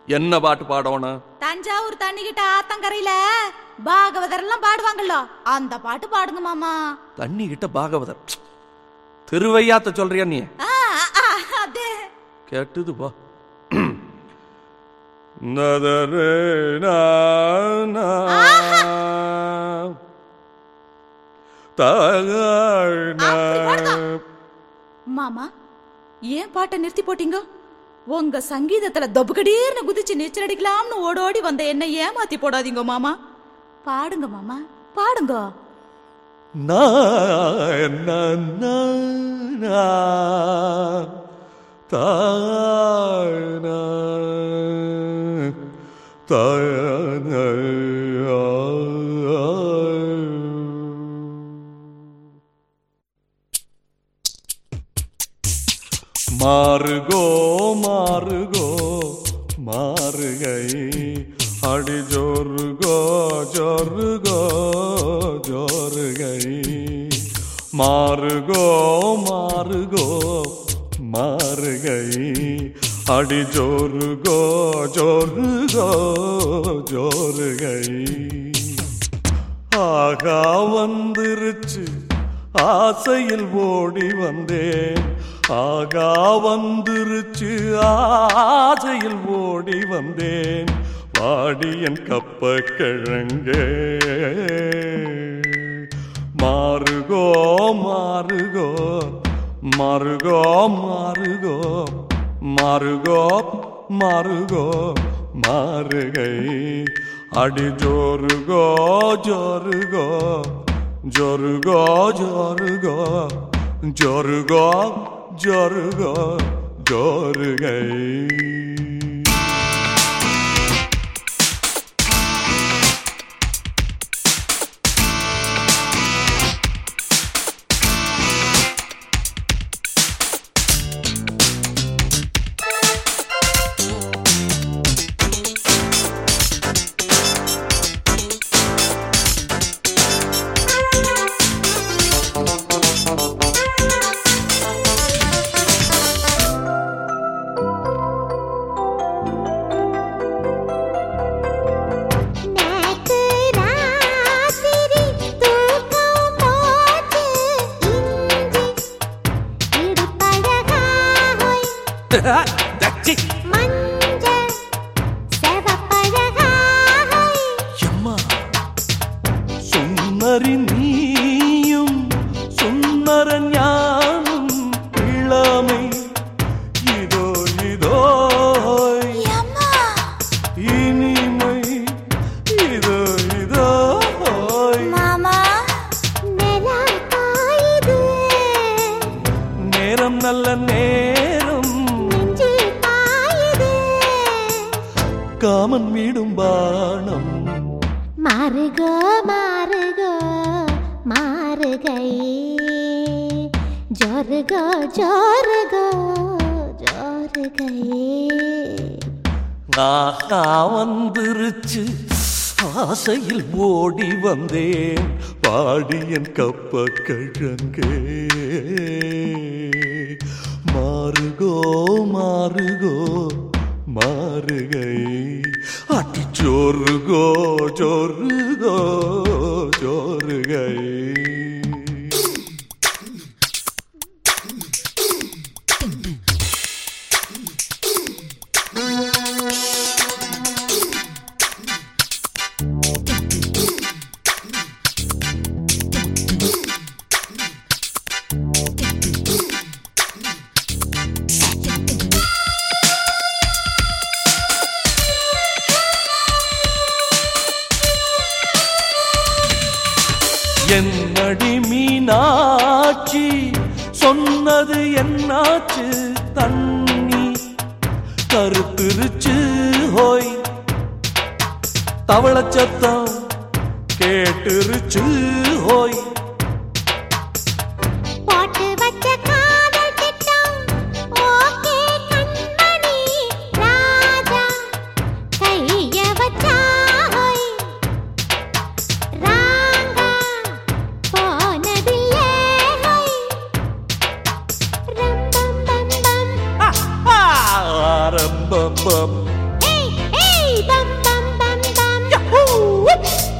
என்ன பாட்டு பாடணும்? தஞ்சாவூர் தண்ணிக்கிட்ட ஆத்தங்கரையில பாகவதர் எல்லாம் பாடுவாங்கல்ல, அந்த பாட்டு பாடுங்க மாமா. தண்ணி கிட்ட பாகவதர் திருவையாத்த சொல்றியா நீ? அதே கேட்டுது பா. மாமா, ஏன் பாட்டை நிறுத்தி போட்டீங்க? உங்க சங்கீதத்துல தொபுகடீர்னு குதிச்சு நீச்சல் அடிக்கலாம்னு ஓடோடி வந்த என்ன ஏமாத்தி போடாதீங்க மாமா. பாடுங்க மாமா, பாடுங்க. மாறுகோ மாறுகோ மாறுகை அடி ஜோருகோ ஜோருகோ ஜோருகை மாறுகோ மாறுகோ மாறுகை அடி ஜோருகோ ஜோருகோ ஜோருகை ஆகா வந்துருச்சு ஆசையில் ஓடி வந்தேன், ஆகா வந்துருச்சு ஆசையில் ஓடி வந்தேன், வாடியன் கப்ப கிழங்கே மாறுகோ மாறுகோ மாறுகோ மாறுகோ மாறுகோ மாறுகோ மாறுகை அடி ஜோருகோ ஜோருகோ ஜோருகோ ஜோருகோ ஜோருகோ ஜோருகோ ஜோருகை. சுந்தரி நீயும் சுந்தர ஞானம் இளமை இதோ இதோ இனிமை இதோ இதோ மாமா. நேரம் நல்ல நேரம் காமன் வீடும் பானம் மாறுகோ மாறுகோ மாறுகை ஜோருகோ ஜோருகோ ஜோருகை. ஆஹா வந்துருச்சு ஆசையில் ஓடி வந்தேன், பாடியன் கப்ப கிழங்கே மாறுகோ மாறுகோ மாறுகை அடி ஜோருகோ ஜோருகோ ஜோருகை. என்னடி மீனாட்சி சொன்னது என்னாச்சு, தண்ணி கருத்துருச்சு ஹோய், தவளச்சத்தம் கேட்டுருச்சு ஹோய்.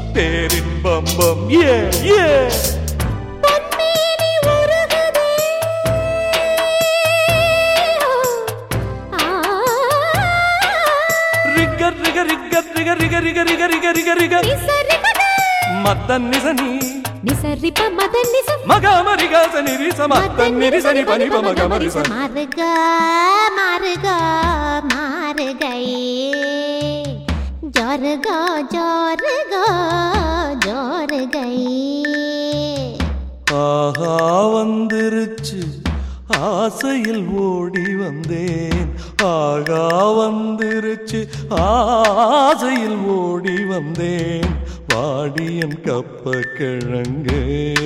பேரின்பம் பம் ஏ ஏ பொன்மேனி உருகுதே. ரிகர் ரிகர் ரிகர் ரிகர் ரிகர் ரிகர் ரிகர் ரிகர் ரிகர் ரிகர் நிசரிகத. மத்தன் நிசனி நிசரிப மதன் நிச. மகமரிகாசனி ரிச மத்தன் நிரிசனி பனிப மகமரிச மாறுக மாறுக மாறுகையே. ஜோருக ஜோருக ஜோருகையே. ஆஹா வந்துருச்சு ஆசையில் ஓடி வந்தேன். ஆகா வந்துருச்சு ஆசையில் ஓடி வந்தேன். வாடியன் கப்ப கிழங்கு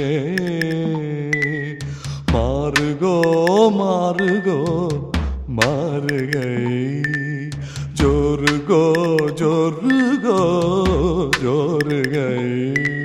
மாறுகோ மாறுகோ மாறுகை. ஜோருகோ ஜோருகோ ஜோருகை.